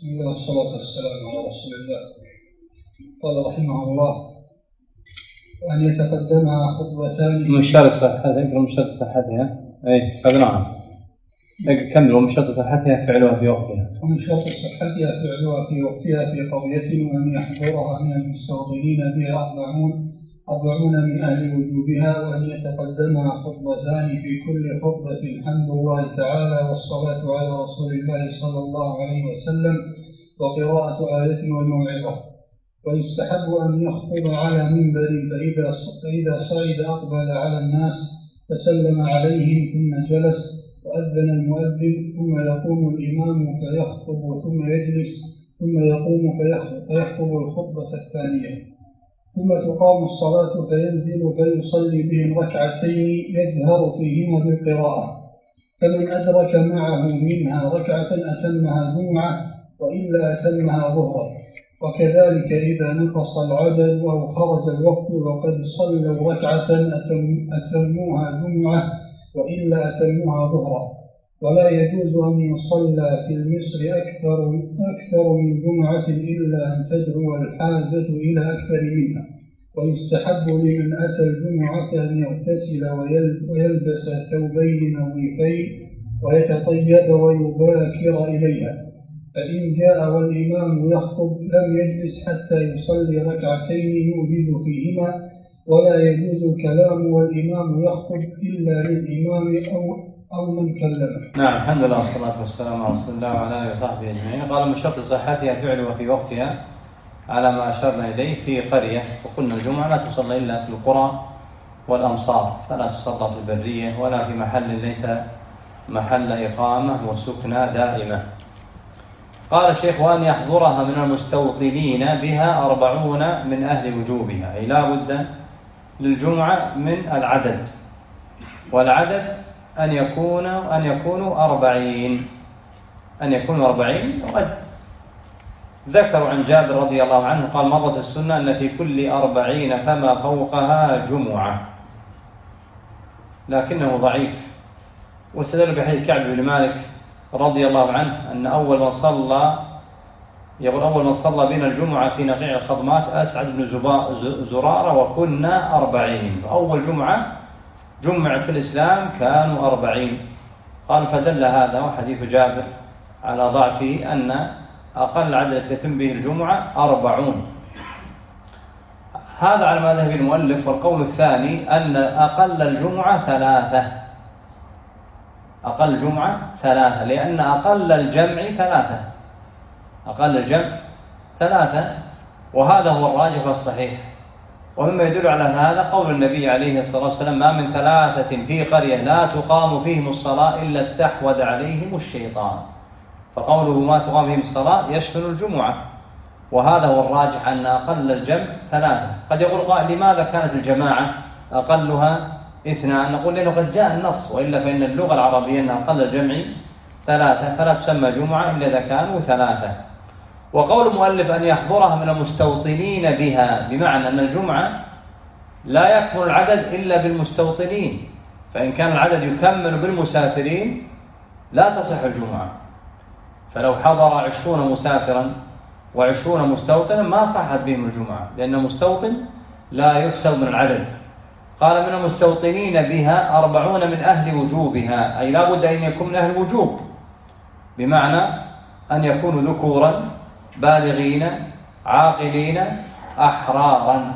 بسم الله والصلاة والسلام على رسول الله. قال رحمه الله: أن يتقدمها خطبتان من شرط صحتها أي قبلها كمل. ومن شرط صحتها فعلها في وقتها. ومن شرط صحتها فعلها في وقتها في قضية، وأن يحضرها من المستوطنين بها 40 من أهل وجوبها، وأن يتقدمها خطبتان في كل خطبة حمد الله تعالى والصلاة على رسول الله صلى الله عليه وسلم وقراءة آية والموعظة. ويستحب أن يخطب على منبر، فإذا صعد أقبل على الناس فسلم عليهم ثم جلس، وأذن المؤذن، ثم يقوم الإمام فيخطب ثم يجلس، ثم يقوم فيخطب الخطبة الثانية، ثم تقام الصلاة فينزل فيصلي بهم ركعتين يجهر فيهما بالقراءة، فمن أدرك معه منها ركعة أتمها جمعة، وإلا أتمها ظهرا. وكذلك إذا نقص العدد أو خرج الوقت وقد صلوا ركعة أتموها جمعة، وإلا أتموها ظهرا. ولا يجوز أن يصلى في المصر أكثر من جمعة إلا أن تدعو الحاجة إلى أكثر منها. ويستحب لمن أتى الجمعة أن يغتسل ويلبس ثوبين نظيفين ويتطيب ويباكر إليها، فإن جاء والإمام يخطب لم يجلس حتى يصلي ركعتين يوجد فيهما. ولا يجوز الكلام والإمام يخطب إلا للإمام أو من كلمه. نعم، الحمد لله والصلاة والسلام على رسول الله وعلى آله وصحبه أجمعين. قال: من شرط صحتها فعلها في وقتها على ما أشرنا إليه في قرية. وقلنا الجمعة لا تصلى إلا في القرى والأمصار، فلا تصلى في البرية ولا في محل ليس محل إقامة وسكنى دائمة. قال الشيخ: وأن يحضرها من المستوطنين بها 40 من أهل وجوبها، أي لا بد للجمعة من العدد، والعدد أن يكونوا 40. وقد ذكروا عن جابر رضي الله عنه قال: مرت السنة أن في كل 40 فما فوقها جمعة، لكنه ضعيف. واستدل بحديث كعب بن مالك رضي الله عنه أن أول من صلى بين الجمعة في نقيع الخضمات أسعد بن زرارة وكنا 40. أول جمعة جمعت في الإسلام كانوا 40. قال: فدل هذا وحديث جابر على ضعفه أن أقل عدد يتم به الجمعة 40. هذا على ما ذهب المؤلف. والقول الثاني أن أقل الجمعة 3. أقل الجمعة 3، لأن أقل الجمع 3. أقل الجمع 3، وهذا هو الراجح والصحيح. ومما يدل على هذا قول النبي عليه الصلاة والسلام: ما من 3 في قرية لا تقام فيهم الصلاة إلا استحوذ عليهم الشيطان. فقوله ما تقام فيهم الصلاة يشمل الجمعة، وهذا هو الراجح أن أقل الجمع 3. قد يقول قائل: لماذا كانت الجماعة أقلها 2؟ نقول: لأنه قد جاء النص، وإلا فإن اللغة العربية أن أقل الجمع 3، فلا تسمى جمعة إلا إذا كانوا 3. وقول المؤلف أن يحضرها من المستوطنين بها، بمعنى أن الجمعة لا يكمل العدد إلا بالمستوطنين، فإن كان العدد يكمل بالمسافرين لا تصح الجمعة. فلو حضر 20 مسافرا و20 مستوطنا ما صحت بهم الجمعة، لأن المستوطن لا يحسب من العدد. قال: من المستوطنين بها 40 من أهل وجوبها، أي لا بد أن يكون من أهل وجوب، بمعنى أن يكونوا ذكورا بالغين عاقلين أحرارا،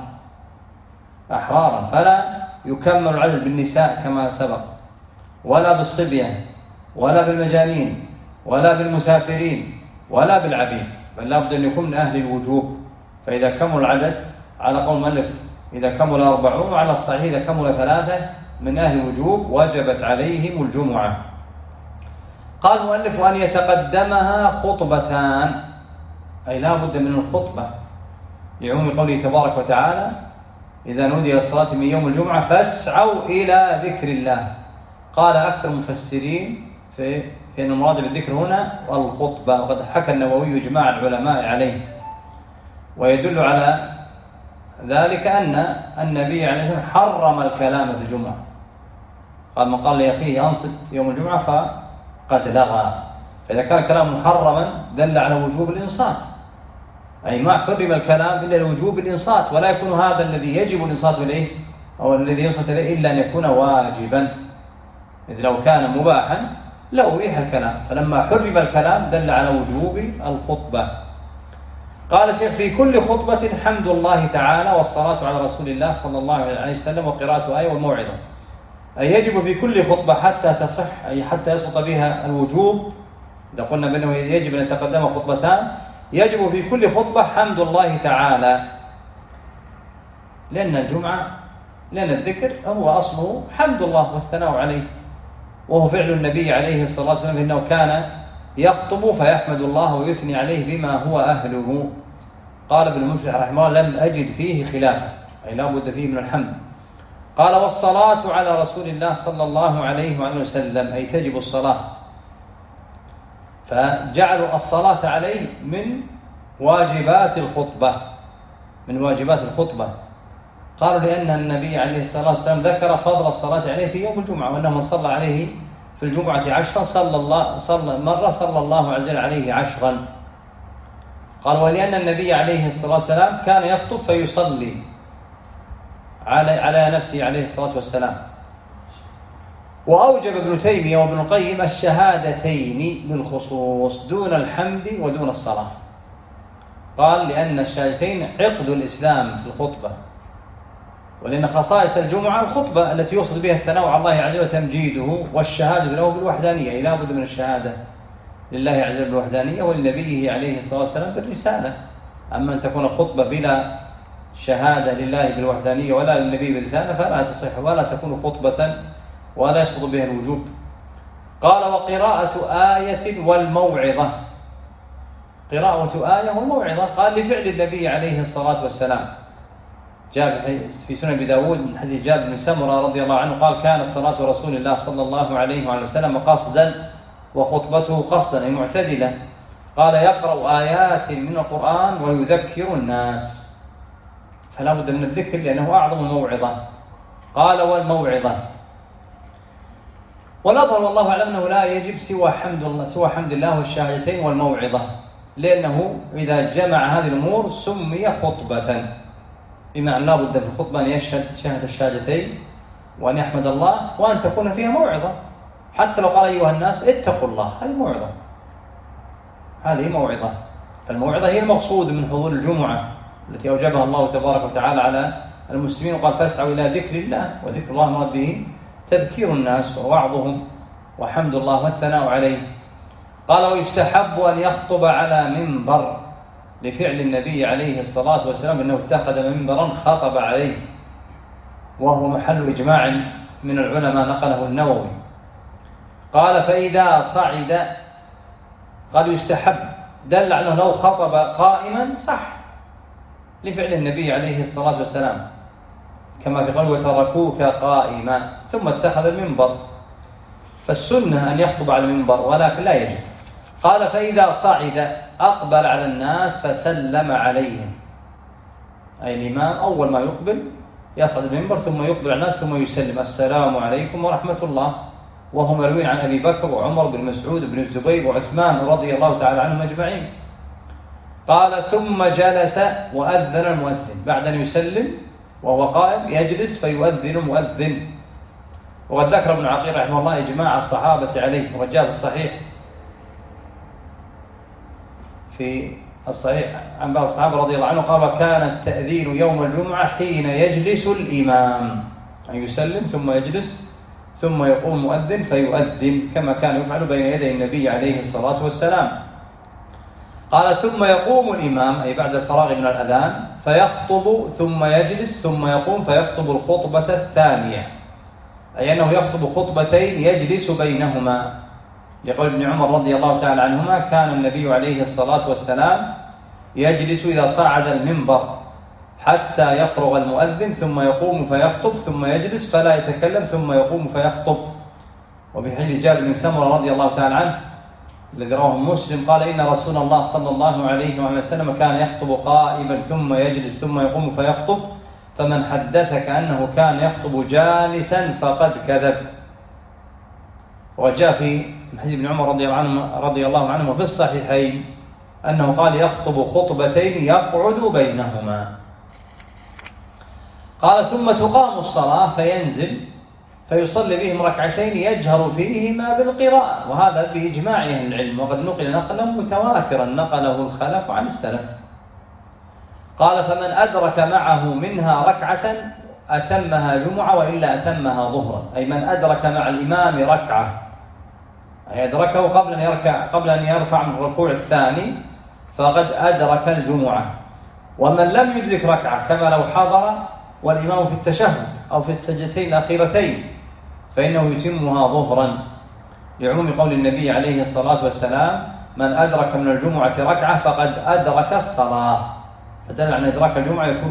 فلا يكمل العدد بالنساء كما سبق، ولا بالصبية، ولا بالمجانين، ولا بالمسافرين، ولا بالعبيد، بل لا بد أن يكون من أهل الوجوب. فإذا كمل العدد على قول المؤلف إذا كمل 40، وعلى الصحيح إذا كمل 3 من أهل الوجوب وجبت عليهم الجمعة. قال المؤلف: أن يتقدمها خطبتان، أي لا بد من الخطبة، لعموم قوله تبارك وتعالى: إذا نودي للصلاة من يوم الجمعة فاسعوا إلى ذكر الله. قال أكثر المفسرين في أن المراد بالذكر هنا الخطبة، وقد حكى النووي إجماع العلماء عليه. ويدل على ذلك أن النبي عليه الصلاة والسلام حرم الكلام في الجمعة. قال: من قال لأخيه أنصت يوم الجمعة فقد لغى. فإذا كان الكلام محرما دل على وجوب الإنصات، أي ما حرم الكلام إلا لوجوب الإنصات، ولا يكون هذا الذي يجب الإنصات إليه أو الذي ينصت إليه إلا أن يكون واجبا، إذ لو كان مباحا لأبيح الكلام، فلما حرم الكلام دل على وجوب الخطبة. قال الشيخ: في كل خطبة حمد الله تعالى والصلاة على رسول الله صلى الله عليه وسلم وقراءة آية والموعظة، أي يجب في كل خطبة حتى تصح، أي حتى يسقط بها الوجوب. إذا قلنا بأنه يجب أن يتقدم خطبتان، يجب في كل خطبة حمد الله تعالى، لأن الذكر هو أصله حمد الله والثناء عليه، وهو فعل النبي عليه الصلاة والسلام، إنه كان يخطب فيحمد الله ويثني عليه بما هو أهله. قال ابن مفلح رحمه الله: لم أجد فيه خلافا، أي لا بد فيه من الحمد. قال: والصلاة على رسول الله صلى الله عليه وآله وسلم، أي تجب الصلاة، فجعلوا الصلاة عليه من واجبات الخطبة، قالوا لأن النبي عليه الصلاة والسلام ذكر فضل الصلاة عليه في يوم الجمعة، وأنه من صلى عليه في الجمعة 10 صلى الله عز وجل عليه 10. قال: ولأن النبي عليه الصلاة والسلام كان يخطب فيصلي على نفسه عليه الصلاة والسلام. وأوجب ابن تيمية وابن القيم الشهادتين بالخصوص دون الحمد ودون الصلاة. قال: لأن الشهادتين عقد الإسلام في الخطبة، ولأن خصائص الجمعة الخطبة التي يقصد بها الثناء على الله عز وجل وتمجيده، والشهادة له بالوحدانية، أي لا بد من الشهادة لله عز وجل بالوحدانية ولنبيه عليه الصلاة والسلام بالرسالة. أما أن تكون الخطبة بلا شهادة لله بالوحدانية ولا للنبي بالرسالة فلا تصح ولا تكون خطبة ولا يسقط بها الوجوب. قال: وقراءة آية والموعظة، قراءة آية والموعظة، قال لفعل النبي عليه الصلاة والسلام، جاء في سنن أبي داود من حديث جابر بن سمرة رضي الله عنه قال: كانت صلاة رسول الله صلى الله عليه وسلم قصدا وخطبته قصدا، أي معتدلة. قال: يقرأ آيات من القرآن ويذكر الناس، فلا بد من الذكر لأنه أعظم موعظة. قال: والموعظة، والأظهر والله أعلم أنه لا يجب سوى حمد الله والشهادتين والموعظة، لأنه إذا جمع هذه الأمور سمي خطبة، بمعنى لا بد في الخطبة أن يشهد الشهادتين وأن يحمد الله وأن تكون فيها موعظة، حتى لو قال: أيها الناس اتقوا الله، هذه موعظة. فالموعظة هي المقصود من حضور الجمعة التي أوجبها الله تبارك وتعالى على المسلمين، وقال: فاسعوا إلى ذكر الله، وذكر الله مراد به تذكير الناس ووعظهم وحمد الله والثناء عليه. قال: ويستحب أن يخطب على منبر، لفعل النبي عليه الصلاة والسلام أنه اتخذ منبرا خطب عليه، وهو محل إجماع من العلماء نقله النووي. قال: فإذا صعد، قال يستحب، دل على أنه لو خطب قائما صح، لفعل النبي عليه الصلاة والسلام كما في قوله: وتركوك قائما، ثم اتخذ المنبر، فالسنة أن يخطب على المنبر ولكن لا يجب. قال: فإذا صعد أقبل على الناس فسلم عليهم، أي الإمام أول ما يقبل يصعد المنبر ثم يقبل على الناس ثم يسلم: السلام عليكم ورحمة الله. وهم مروين عن أبي بكر وعمر بن مسعود بن الزبير وعثمان رضي الله تعالى عنهم أجمعين. قال: ثم جلس وأذن المؤذن، بعد أن يسلم وهو قائم يجلس فيؤذن مؤذن. وقد ذكر ابن عقيل رحمه الله إجماع الصحابة عليه، وجاء في الصحيح عن بعض الصحابة رضي الله عنه قال: كان التأذين يوم الجمعة حين يجلس الإمام، أن يسلم ثم يجلس ثم يقوم مؤذن فيؤذن، كما كان يفعل بين يدي النبي عليه الصلاة والسلام. قال: ثم يقوم الإمام، أي بعد الفراغ من الأذان، فيخطب ثم يجلس ثم يقوم فيخطب الخطبة الثانية، أي أنه يخطب خطبتين يجلس بينهما، لقول ابن عمر رضي الله تعالى عنهما: كان النبي عليه الصلاة والسلام يجلس إذا صعد المنبر حتى يفرغ المؤذن ثم يقوم فيخطب ثم يجلس فلا يتكلم ثم يقوم فيخطب. وفي حديث جابر بن سمرة رضي الله تعالى عنه الذي رواه مسلم قال: إن رسول الله صلى الله عليه وسلم كان يخطب قائما ثم يجلس ثم يقوم فيخطب، فمن حدثك أنه كان يخطب جالسا فقد كذب. وجاء في من حديث ابن عمر رضي الله عنه في الصحيحين أنه قال يخطب خطبتين يقعد بينهما. قال ثم تقام الصلاة فينزل فيصلي بهم ركعتين يجهر فيهما بالقراءة، وهذا بإجماع أهل العلم، وقد نقل نقلا متواترا نقله الخلف عن السلف. قال فمن أدرك معه منها ركعة أتمها جمعة وإلا أتمها ظهرا، أي من أدرك مع الإمام ركعة أي أدركه قبل أن يرفع من الركوع الثاني فقد أدرك الجمعة. ومن لم يدرك ركعة كما لو حضر والإمام في التشهد أو في السجدتين الأخيرتين فإنه يتمها ظهرا، لعموم قول النبي عليه الصلاة والسلام من أدرك من الجمعة ركعة فقد أدرك الصلاة، فدل على إدراك الجمعة يكون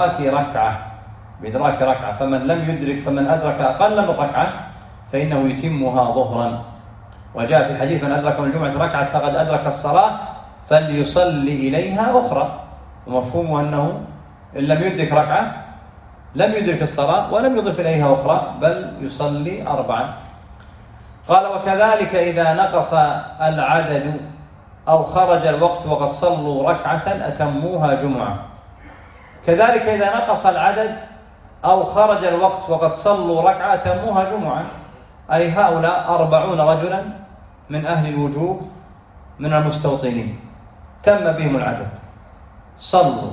بإدراك ركعة، فمن أدرك أقل من ركعة فإنه يتمها ظهرا. وجاء في حديث من أدرك من الجمعة ركعة فقد أدرك الصلاة فليصلي إليها أخرى، ومفهومه أنه إن لم يدرك ركعة لم يدرك الصلاة ولم يضف إليها أخرى بل يصلي 4. قال وكذلك إذا نقص العدد أو خرج الوقت وقد صلوا ركعة أتموها جمعة. كذلك إذا نقص العدد أو خرج الوقت وقد صلوا ركعة أتموها جمعة، أي هؤلاء 40 رجلا من أهل الوجوب من المستوطنين تم بهم العدد صلوا،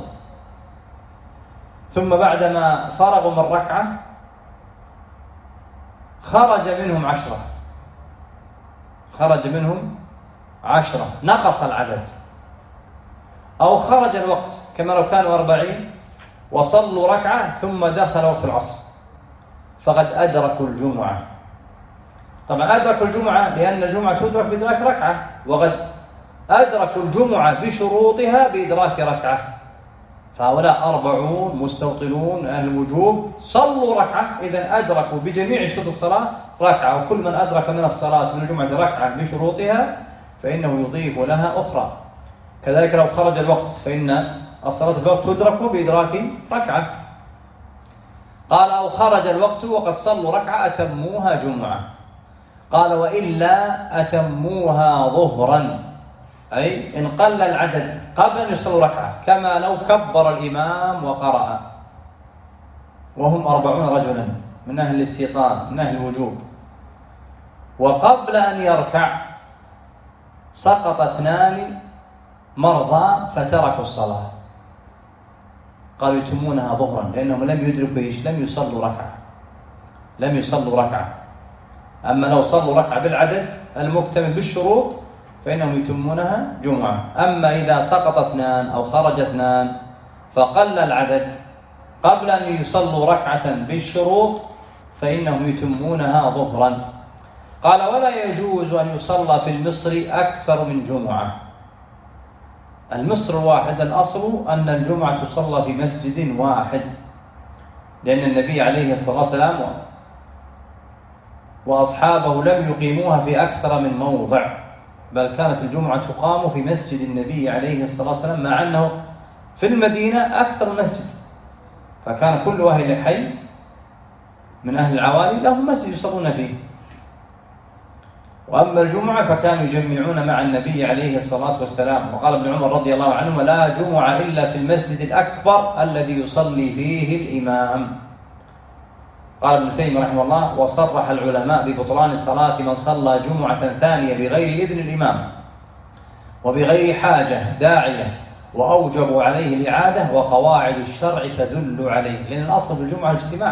ثم بعدما فرغوا من ركعة خرج منهم 10 نقص العدد، أو خرج الوقت كما لو كانوا 40 وصلوا ركعة ثم دخل وقت العصر فقد أدركوا الجمعة. طبعا أدركوا الجمعة لأن الجمعة تدرك بإدراك ركعة، وقد أدركوا الجمعة بشروطها بإدراك ركعة، فهؤلاء 40 مستوطنون أهل الوجوب صلوا ركعة، إذن أدركوا بجميع شروط الصلاة ركعة، وكل من أدرك من الصلاة من الجمعة ركعة بشروطها فإنه يضيف لها أخرى. كذلك لو خرج الوقت فإن الصلاة في الوقت تدرك بإدراك ركعة. قال أو خرج الوقت وقد صلوا ركعة أتموها جمعة. قال وإلا أتموها ظهرا، أي إن قل العدد قبل أن يصلوا ركعة كما لو كبر الإمام وقرأ وهم 40 رجلا من أهل الاستيطان من أهل الوجوب، وقبل أن يركع سقط 2 مرضى فتركوا الصلاة، قالوا يتمونها ظهرا لأنهم لم يدركوا لم يصلوا ركعة. أما لو صلوا ركعة بالعدد المكتمل بالشروط فإنهم يتمونها جمعة. أما إذا سقط 2 أو خرج 2 فقل العدد قبل أن يصلوا ركعة بالشروط فإنهم يتمونها ظهرا. قال ولا يجوز أن يصلى في المصر أكثر من جمعة. المصر واحد، الأصل أن الجمعة تصلى في مسجد واحد، لأن النبي عليه الصلاة والسلام وأصحابه لم يقيموها في أكثر من موضع، بل كانت الجمعة تقام في مسجد النبي عليه الصلاة والسلام، مع أنه في المدينة أكثر مسجد، فكان كل أهل حي من أهل العوالي لهم مسجد يصلون فيه. وأما الجمعة فكانوا يجمعون مع النبي عليه الصلاة والسلام. وقال ابن عمر رضي الله عنه لا جمعة إلا في المسجد الأكبر الذي يصلي فيه الإمام. قال ابن تيمية رحمه الله وصرح العلماء ببطلان صلاة من صلى جمعة ثانية بغير إذن الإمام وبغير حاجة داعية، وأوجبوا عليه الإعادة، وقواعد الشرع تدل عليه، لأن الأصل في الجمعة الاجتماع،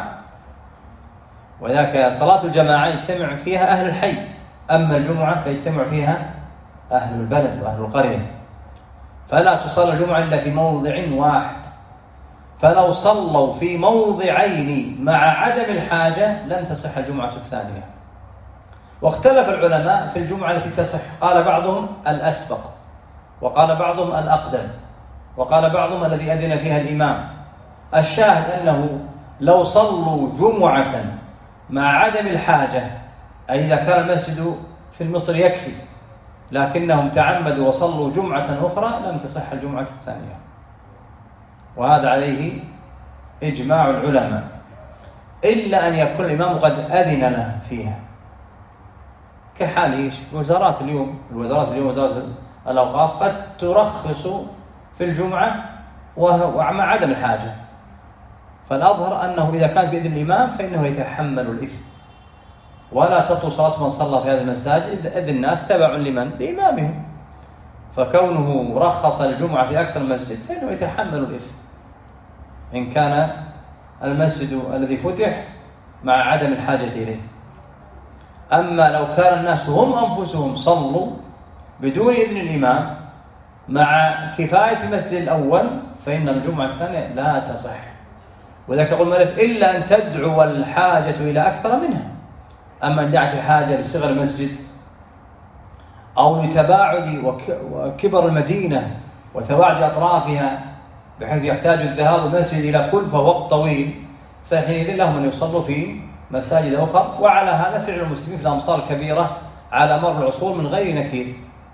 وذاك صلاة الجماعة يجتمع فيها أهل الحي، أما الجمعة فيجتمع فيها أهل البلد وأهل القرية، فلا تصلى الجمعة إلا في موضع واحد. فلو صلوا في موضعين مع عدم الحاجة لم تصح الجمعة الثانية. واختلف العلماء في الجمعة التي تصح، قال بعضهم الأسبق، وقال بعضهم الأقدم، وقال بعضهم الذي أذن فيها الإمام. الشاهد أنه لو صلوا جمعة مع عدم الحاجة، أي إذا كان المسجد في مصر يكفي لكنهم تعمدوا وصلوا جمعة أخرى لم تصح الجمعة الثانية، وهذا عليه إجماع العلماء، إلا أن يكون الإمام قد أذن له فيها، كحال الوزارات اليوم وزارة الأوقاف قد ترخص في الجمعة ومع عدم الحاجة، فالأظهر أنه إذا كان بإذن الإمام فإنه يتحمل الإثم، ولا تبطل صلاة من صلى في هذه المساجد إذ الناس تبع لمن؟ لإمامهم، فكونه رخص الجمعة في أكثر مسجد فإنه يتحمل الإثم إن كان المسجد الذي فتح مع عدم الحاجة إليه. أما لو كان الناس هم أنفسهم صلوا بدون إذن الإمام مع كفاية المسجد الأول فإن الجمعة الثانية لا تصح. وذلك يقول المؤلف إلا أن تدعو الحاجة إلى أكثر منها. أما إن دعت الحاجة لصغر المسجد أو لتباعد وكبر المدينة وتباعد أطرافها بحيث يحتاج الذهاب المسجد إلى كلفة وقت طويل، فحينئذ لهم أن يصلوا في مساجد أخرى. وعلى هذا فعل المسلمين في الأمصار الكبيرة على مر العصور من غير نكير.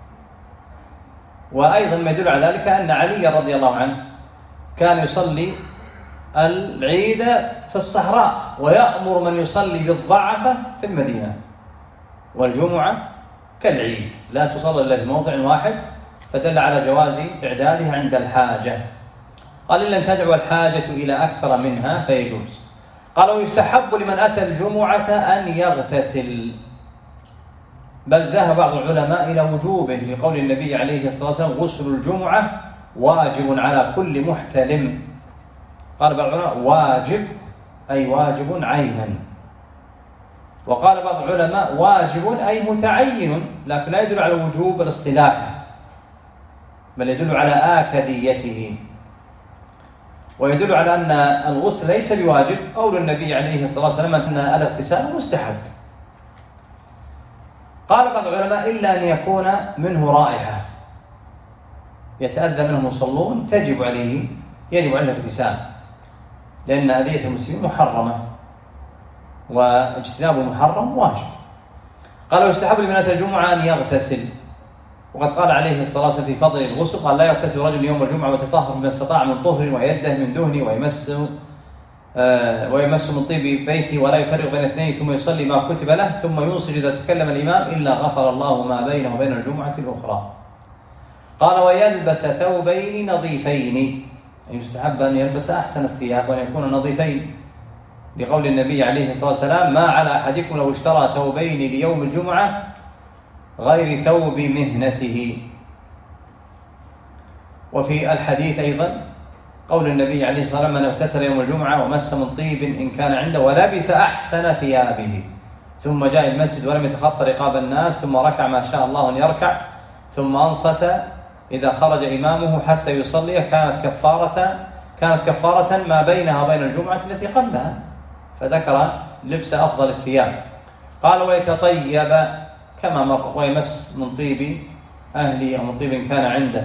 وأيضا ما يدل على ذلك أن علي رضي الله عنه كان يصلي العيد في الصحراء ويأمر من يصلي بالضعفة في المدينة، والجمعة كالعيد لا تصلى إلا في موضع واحد، فدل على جواز إعدادها عند الحاجة. قال إلا أن تدعو الحاجة إلى أكثر منها فيجوز. قال ويستحب لمن أتى الجمعة أن يغتسل، بل ذهب بعض العلماء إلى وجوبه لقول النبي عليه الصلاة والسلام غسل الجمعة واجب على كل محتلم. قال بعض العلماء واجب أي واجب عينا، وقال بعض العلماء واجب أي متعين، لكن لا يدل على وجوب الاصطلاح بل يدل على آكديته. ويدل على أن الغسل ليس بواجب قول النبي عليه الصلاة والسلام أن الاغتسال مستحب. قال بعض العلماء إلا أن يكون منه رائحة يتأذى منه المصلون يجب عليه الاغتسال، لأن أذية المسلمين محرمة واجتناب محرم واجب. قال ويستحب لمن أتى الجمعة أن يغتسل، وقد قال عليه الصلاة والسلام في فضل الغسل قال لا يغتسل رجل يوم الجمعة ويتطهر بما استطاع من طهر ويده من دهن ويمس من طيب بيته ولا يفرق بين اثنين ثم يصلي ما كتب له ثم ينصت إذا تكلم الإمام إلا غفر الله ما بينه وبين الجمعة الأخرى. قال ويلبس ثوبين نظيفين، يستحب أن يلبس أحسن الثياب وأن يكون نظيفين، لقول النبي عليه الصلاة والسلام ما على أحدكم لو اشترى ثوبين ليوم الجمعة غير ثوب مهنته. وفي الحديث أيضا قول النبي عليه الصلاة والسلام من اغتسل يوم الجمعة ومس من طيب إن كان عنده ولبس أحسن ثيابه ثم جاء المسجد ولم يتخطى رقاب الناس ثم ركع ما شاء الله أن يركع ثم أنصت إذا خرج إمامه حتى يصلي كانت كفارة ما بينها وبين الجمعة التي قبلها، فذكر لبس أفضل الثياب. قال ويتطيب كما مر ويمس من طيب أهلي أو من طيب كان عنده.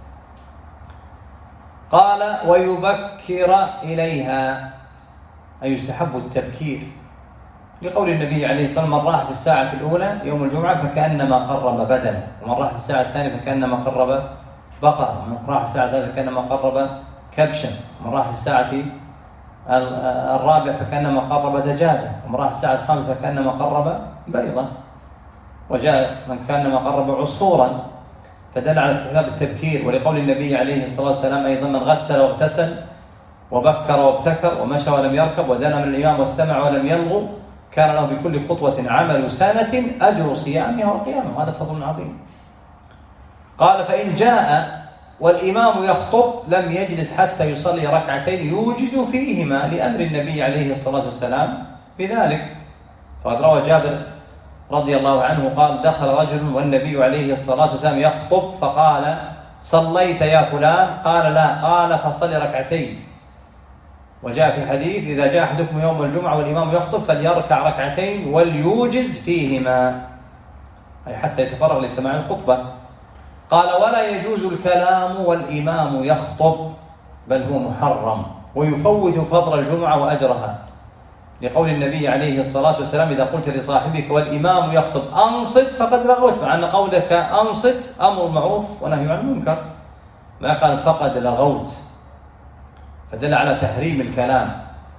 قال ويبكر إليها أي يستحب التبكير، لقول النبي عليه الصلاة والسلام من راح في الساعة الأولى يوم الجمعة فكأنما قرب بدنا، ومن راح في الساعة الثانية فكأنما قرب بقرة، ومن راح في الساعة الثالثة فكأنما قرب كبشا، ومن راح في الساعة الرابعة فكأنما قرب دجاجة، ومن راح في الساعة الخامسة فكأنما قرب بيضة، وجاء من كأنما قرب عصفورا، فدل على استحباب التبكير. ولقول النبي عليه الصلاة والسلام أيضا من غسل واغتسل وبكر وابتكر ومشى ولم يركب ودنا من الإمام واستمع ولم يلغو كان له بكل خطوة عمل سنة أجر صيامها وقيامها، هذا فضل عظيم. قال فإن جاء والإمام يخطب لم يجلس حتى يصلي ركعتين يوجز فيهما لأمر النبي عليه الصلاة والسلام بذلك. فقد روى جابر رضي الله عنه قال دخل رجل والنبي عليه الصلاة والسلام يخطب فقال صليت يا فلان؟ قال لا، قال فصلي ركعتين. وجاء في حديث إذا جاء أحدكم يوم الجمعة والإمام يخطب فليركع ركعتين وليوجز فيهما، أي حتى يتفرغ لسماع الخطبة. قال ولا يجوز الكلام والإمام يخطب بل هو محرم ويفوت فضل الجمعة وأجرها، لقول النبي عليه الصلاة والسلام إذا قلت لصاحبك والإمام يخطب أنصت فقد لغوت، مع أن قولك أنصت أمر معروف ونهي عن المنكر، ما قال فقد لغوت، فدل على تحريم الكلام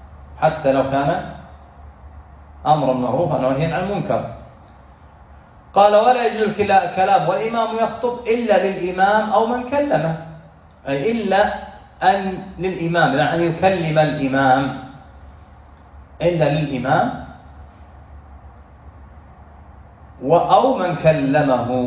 حتى لو كان أمرا معروفا ونهيا عن المنكر. قال ولا يجوز الكلام والإمام يخطب إلا للإمام أو من كلمه، أي إلا أن للإمام، يعني أن يكلم الإمام، إلا للإمام أو من كلمه.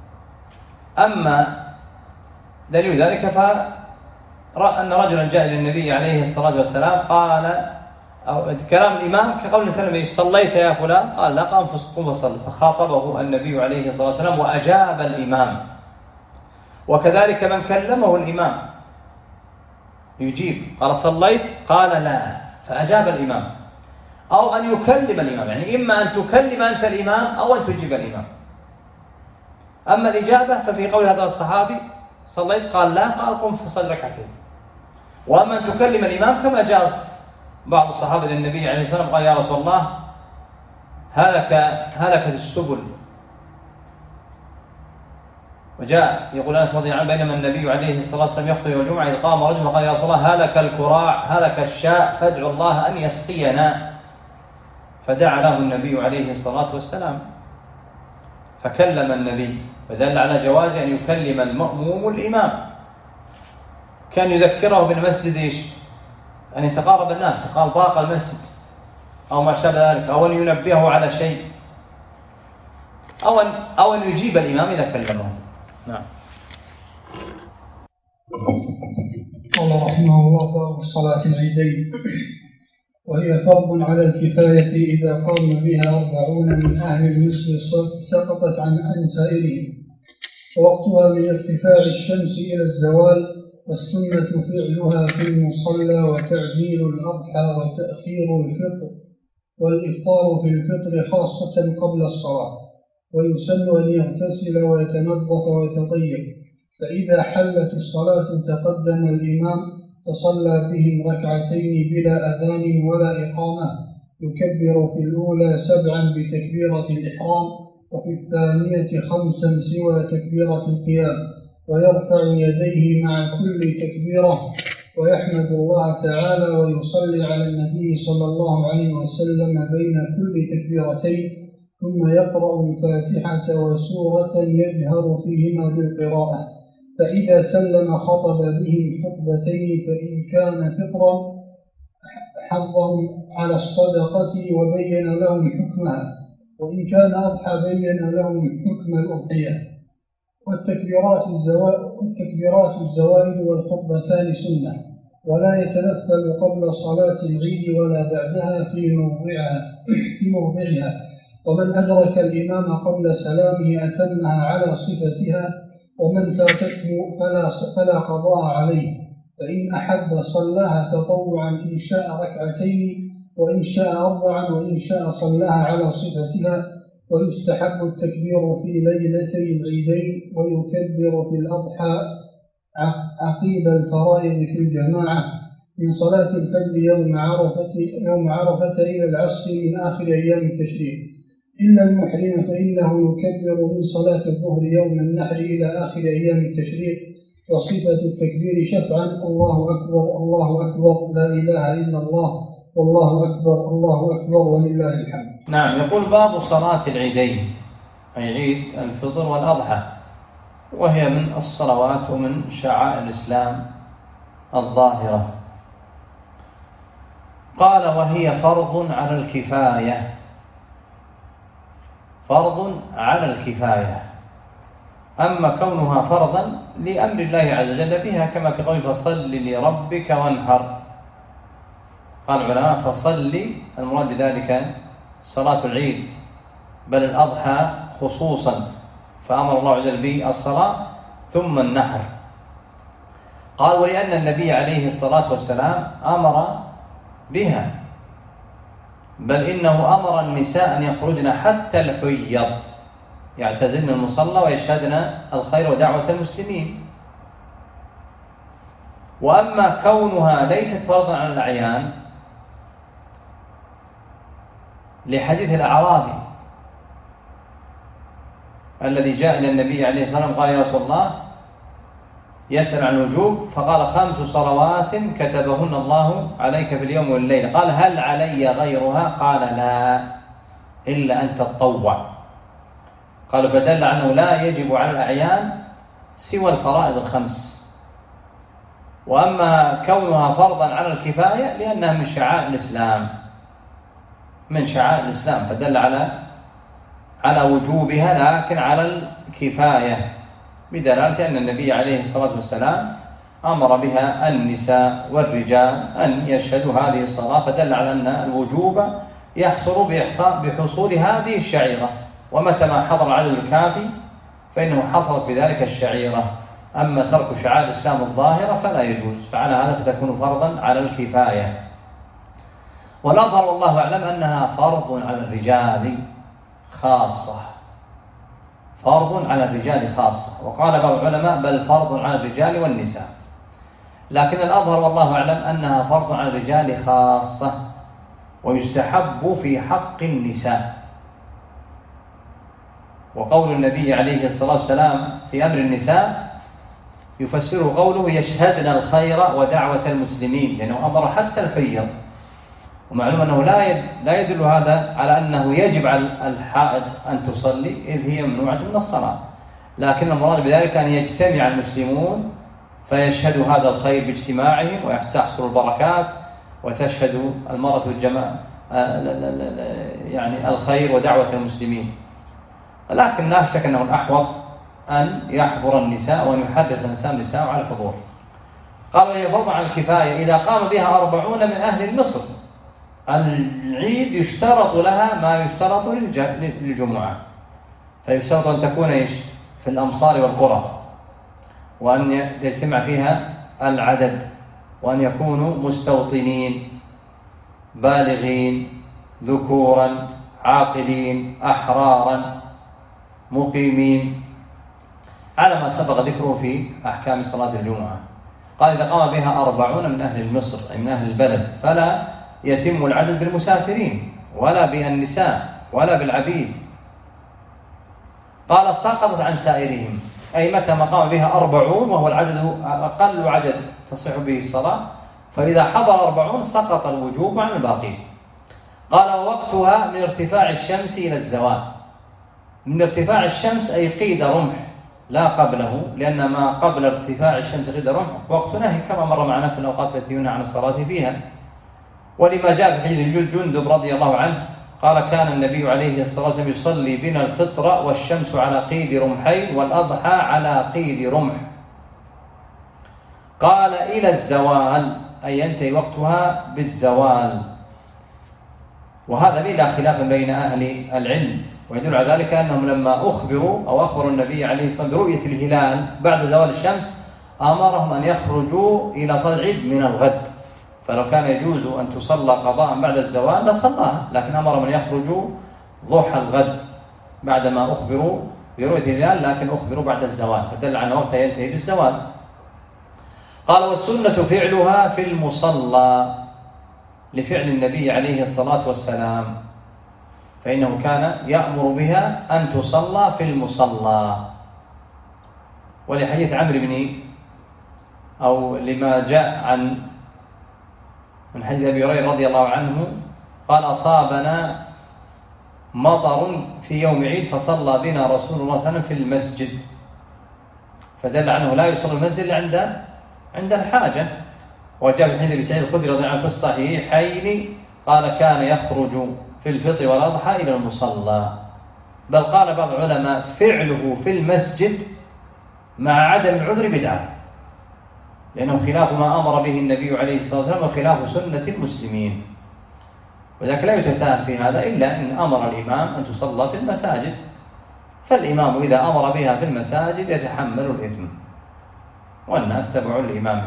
أما دليل ذلك أن رجلا جاء إلى النبي عليه الصلاة والسلام قال، أو كلام الإمام كقول النبي صليت يا فلان؟ قال لا، قام فصل، فخاطبه النبي عليه الصلاة والسلام وأجاب الإمام. وكذلك من كلمه الإمام يجيب، قال صليت؟ قال لا، فأجاب الإمام. أو أن يكلم الإمام، يعني إما أن تكلم أنت الإمام أو أن تجيب الإمام. أما الإجابة ففي قول هذا الصحابي صليت؟ قال لا، قال قم فصل ركعتين. وأما أن تكلم الإمام كما جاء بعض الصحابة للنبي عليه الصلاة والسلام قال يا رسول الله هلكت السبل، وجاء يقول أنس رضي الله عنه بينما النبي عليه الصلاة والسلام يخطب يوم الجمعة إذ قام رجل وقال يا رسول الله هلك الكراع هلك الشاء فادعوا الله أن يسقينا، فدعا له النبي عليه الصلاة والسلام فكلم النبي، فدل على جواز أن يكلم المأموم الإمام. كان يذكره بالمسجد إيش؟ أن يتقارب الناس، قال ضاق المسجد أو ما شابه ذلك، أو أن ينبهه على شيء، أو أن يجيب الإمام إذا كلمه. نعم. قال رحمه الله باب صلاة العيدين، وهي فرض على الكفاية إذا قام بها 40 من أهل المصر سقطت عن سائرهم، ووقتها من ارتفاع الشمس إلى الزوال، والسنة فعلها في المصلى وتعجيل الأضحى وتأخير الفطر والإفطار في الفطر خاصة قبل الصلاة، ويسن أن يغتسل ويتنظف ويتطيب، فإذا حلت الصلاة تقدم الإمام فصلى بهم ركعتين بلا أذان ولا إقامة، يكبر في الأولى 7 بتكبيرة الإحرام، وفي الثانية 5 سوى تكبيرة القيام، ويرفع يديه مع كل تكبيرة ويحمد الله تعالى ويصلي على النبي صلى الله عليه وسلم بين كل تكبيرتين، ثم يقرأ الفاتحة وسورة يجهر فيهما بالقراءة، فإذا سلم خطب بهم خطبتين، فإن كان فطرا حضهم على الصدقة وبين لهم حكمها، وإن كان أضحى بين لهم حكم الأضحية. والتكبيرات الزوائد والخطبتان سنة، ولا يتنفل قبل صلاة العيد ولا بعدها في موضعها، ومن أدرك الإمام قبل سلامه أتمها على صفتها، ومن فاتته فلا قضاء عليه، فإن أحب صلاها تطوعا إن شاء ركعتين وإن شاء 4 وإن شاء صلاها على صفتها. ويستحب التكبير في ليلتي العيدين، ويكبر في الأضحى عقيب الفرائض في الجماعة من صلاة الفجر يوم عرفة إلى العصر من آخر أيام التشريق، إلا المحرم فإنه يكبر من صلاة الظهر يوم النحر إلى آخر أيام التشريق. وصفة التكبير شفعا الله أكبر الله أكبر لا إله إلا الله والله أكبر الله أكبر ولله الحمد. نعم. يقول باب صلاة العيدين، أي عيد الفطر والأضحى، وهي من الصلوات ومن شعائر الإسلام الظاهرة. قال وهي فرض على الكفاية، فرض على الكفاية. أما كونها فرضا لأمر الله عز وجل بها، كما في قوله فصل لربك وانحر. قال العلماء فصل المراد بذلك صلاة العيد بل الأضحى خصوصا، فأمر الله عز وجل بالصلاة ثم النحر. قال ولأن النبي عليه الصلاة والسلام أمر بها، بل إنه أمر النساء أن يخرجن حتى الحيض يعتزلن المصلى ويشهدن الخير ودعوة المسلمين. وأما كونها ليست فرضا على الأعيان لحديث الأعرابي الذي جاء إلى النبي عليه الصلاة والسلام قال يا رسول الله يسأل عن الوجوب، فقال 5 صلوات كتبهن الله عليك في اليوم والليلة. قال هل علي غيرها؟ قال لا إلا أن تتطوع. قالوا فدل أنه لا يجب على الأعيان سوى الفرائض الخمس. وأما كونها فرضا على الكفاية لأنها من شعائر الإسلام، من شعائر الإسلام، فدل على وجوبها لكن على الكفاية، بدلالة أن النبي عليه الصلاة والسلام أمر بها النساء والرجال أن يشهدوا هذه الصلاة، فدل على أن الوجوب يحصل بحصول هذه الشعيرة، ومتى ما حضر على الكافي فإنه حصلت بذلك الشعيرة. أما ترك شعائر الإسلام الظاهرة فلا يجوز، فعلى هذا فتكون فرضا على الكفاية. والأظهر والله أعلم أنها فرض على الرجال خاصة، فرض على الرجال خاصة. وقال بعض العلماء بل فرض على الرجال والنساء، لكن الأظهر والله أعلم أنها فرض على الرجال خاصة، ويستحب في حق النساء. وقول النبي عليه الصلاة والسلام في أمر النساء يفسره قوله يشهدن الخير ودعوة المسلمين، لأنه أمر حتى الحيض. ومعلوم أنه لا يدل هذا على أنه يجب على الحائض أن تصلي إذ هي ممنوعة من الصلاة، لكن المراد بذلك أن يجتمع المسلمون فيشهدوا هذا الخير باجتماعهم وتحصل البركات، وتشهد المرأة الجماعة يعني الخير ودعوة المسلمين. لكن لا شك أنه الأحوط أن يحضر النساء وأن يحدث الإنسان النساء على الحضور. قالوا هي فرض على الكفاية إذا قام بها 40 من أهل مصر. العيد يشترط لها ما يشترط للجمعة، فيشترط أن تكون في الأمصار والقرى، وأن يجتمع فيها العدد، وأن يكونوا مستوطنين بالغين ذكورا عاقلين أحرارا مقيمين، على ما سبق ذكره في أحكام صلاة الجمعة. قال إذا قام بها 40 من أهل مصر أي من أهل البلد، فلا يتم العدد بالمسافرين ولا بالنساء ولا بالعبيد. قال سقطت عن سائرهم، أي متى ما قام بها 40 وهو العدد أقل عدد تصح به الصلاة، فإذا حضر 40 سقط الوجوب عن الباقين. قال وقتها من ارتفاع الشمس إلى الزوال. من ارتفاع الشمس أي قيد رمح لا قبله، لأن ما قبل ارتفاع الشمس قيد رمح وقت نهي كما مر معنا في الأوقات التي ينهى عن الصلاة فيها. ولما جاء في حديث جندب رضي الله عنه قال كان النبي عليه الصلاة والسلام يصلي بنا الفطر والشمس على قيد رمحين والأضحى على قيد رمح. قال إلى الزوال أي ينتهي وقتها بالزوال. وهذا بلا خلاف بين أهل العلم، ويدل على ذلك أنهم لما أخبروا النبي عليه الصلاة والسلام برؤية الهلال بعد زوال الشمس أمرهم أن يخرجوا إلى صلاة العيد من الغد، فلو كان يجوز أن تصلى قضاء بعد الزوال لصلاها، لكن أمرهم أن يخرجوا ضحى الغد بعدما أخبروا برؤية الهلال، لكن أخبروا بعد الزوال، فدل على وقتها ينتهي بالزوال. قال والسنة فعلها في المصلى لفعل النبي عليه الصلاة والسلام، فإنه كان يأمر بها أن تصلى في المصلى. ولحديث عمرو أو لما جاء من حديث أبي هريرة رضي الله عنه قال أصابنا مطر في يوم عيد فصلى بنا رسول الله صلى الله عليه وسلم في المسجد، فدل عنه لا يصلي المسجد إلا عند الحاجة. وجاء في حديث أبي سعيد الخدري رضي الله عنه في الصحيحين قال كان يخرج في الفطر والأضحى إلى المصلى. بل قال بعض العلماء فعله في المسجد مع عدم العذر بدعة، لأنه خلاف ما أمر به النبي عليه الصلاة والسلام وخلاف سنة المسلمين، وذلك لا يتساهل في هذا إلا إن أمر الإمام أن تصلى في المساجد، فالإمام إذا أمر بها في المساجد يتحمل الإثم والناس تبع الإمام.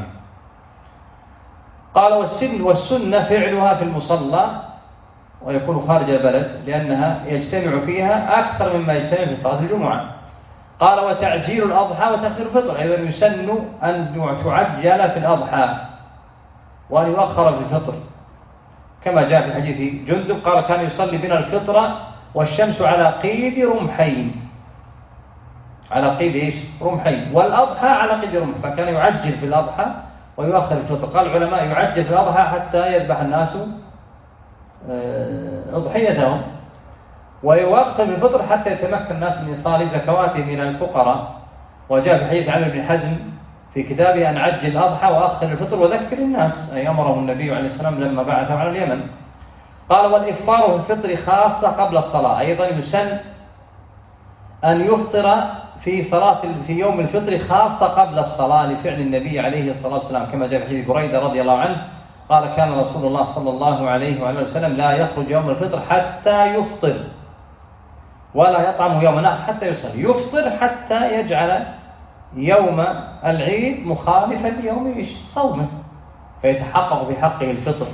قال والسنة فعلها في المصلى ويكون خارج البلد، لأنها يجتمع فيها أكثر مما يجتمع في صلاة الجمعة. قال وتعجيل الأضحى وتأخير الفطر، أيضا يسن أن تعجل في الأضحى وأن يؤخر في الفطر، كما جاء في حديث جندب قال كان يصلي بنا الفطر والشمس على قيد رمحين، على قيد رمحين، والأضحى على قيد رمح، فكان يعجل في الأضحى ويؤخر الفطر. قال العلماء يعجل في الأضحى حتى يذبح الناس أضحيتهم، ويؤخر الفطر حتى يتمكن الناس من إيصال زكواتهم إلى الفقراء. وجاء في حديث عمرو بن حزم في كتابه أن عجل الأضحى وأخر الفطر وذكر الناس، أي أمره النبي عليه السلام لما بعثه على اليمن. قال والإفطار في الفطر خاصة قبل الصلاة، أيضا يسن أن يفطر في يوم الفطر خاصة قبل الصلاة لفعل النبي عليه الصلاة والسلام، كما جاء في حديث بريدة رضي الله عنه قال كان رسول الله صلى الله عليه وآله وسلم لا يخرج يوم الفطر حتى يفطر ولا يطعم يوم النحر حتى يصلي، يفطر حتى يجعل يوم العيد مخالفا ليوم صومه فيتحقق في حقه الفطر.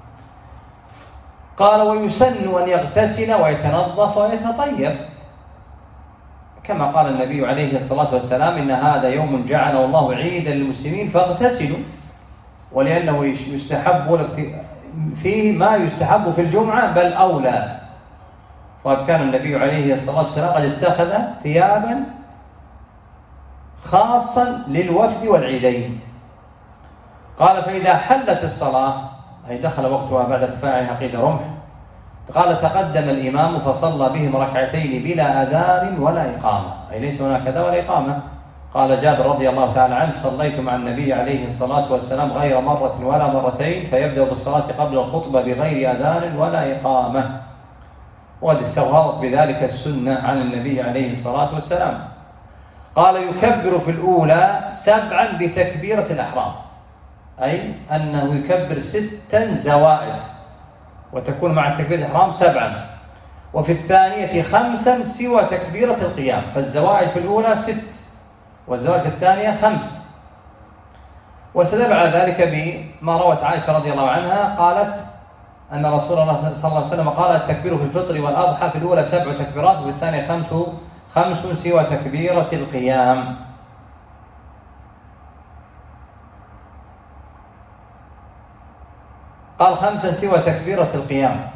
قال ويسن أن يغتسل ويتنظف ويتطيب، كما قال النبي عليه الصلاة والسلام إن هذا يوم جعله الله عيدا للمسلمين فاغتسلوا، ولأنه يستحب فيه ما يستحب في الجمعة بل أولى. وقد كان النبي عليه الصلاة والسلام قد اتخذ ثيابا خاصا للوفد والعيدين. قال فإذا حلت الصلاة أي دخل وقتها بعد ارتفاعها قيد رمح، قال تقدم الإمام فصلى بهم ركعتين بلا أذان ولا إقامة، أي ليس هناك أذان ولا إقامة. قال جابر رضي الله تعالى عنه صليت مع النبي عليه الصلاة والسلام غير مرة ولا مرتين، فيبدأ بالصلاة قبل الخطبة بغير أذان ولا إقامة. وقد استغربت بذلك السنة عن النبي عليه الصلاة والسلام. قال يكبر في الأولى 7 بتكبيرة الإحرام، أي أنه يكبر 6 زوائد وتكون مع تكبيرة الإحرام 7، وفي الثانية 5 سوى تكبيرة القيام، فالزوائد في الأولى 6 والزوائد في الثانية 5. واستدل على ذلك بما روت عائشة رضي الله عنها قالت أن رسول الله صلى الله عليه وسلم قال التكبير في الفطر والأضحى في الأولى 7 تكبيرات وفي الثانية 5 سوى تكبيرة القيام. قال 5 سوى تكبيرة القيام.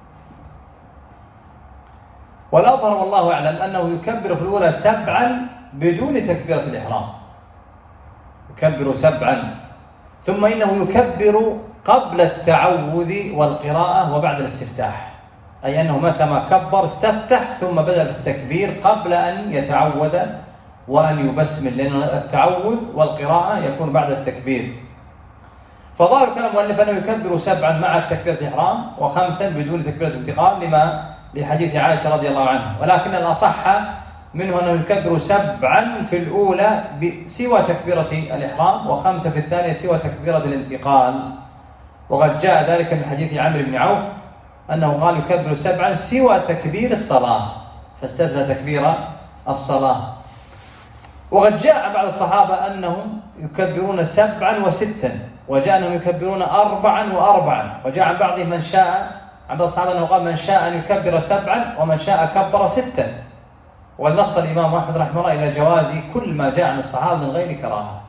والأظهر والله أعلم أنه يكبر في الأولى 7 بدون تكبيرة الإحرام، يكبر 7، ثم إنه يكبر قبل التعوذ والقراءة وبعد الاستفتاح، أي أنه متى ما كبر استفتح ثم بدأ بالتكبير قبل أن يتعوذ وأن يبسمل، لأن التعوذ والقراءة يكون بعد التكبير. فظاهر كلام المؤلف أنه يكبر 7 مع تكبيرة الإحرام و5 بدون تكبيرة الانتقال لحديث عائشة رضي الله عنها، ولكن الأصح منه أنه يكبر 7 في الأولى سوى تكبيرة الإحرام و5 في الثانية سوى تكبيرة الانتقال. وقد جاء ذلك من حديث عمرو بن عوف أنه قال يكبر 7 سوى تكبير الصلاة، فاستثنى تكبير الصلاة. وقد جاء بعض الصحابة أنهم يكبرون 7 و6، وجاء أنهم يكبرون 4 و4، وجاء عن بعضهم من شاء عن بعض الصحابة أنه قال من شاء أن يكبر 7 ومن شاء كبر 6. ونص الإمام أحمد رحمه الله إلى جواز كل ما جاء عن الصحابة من غير كراهة،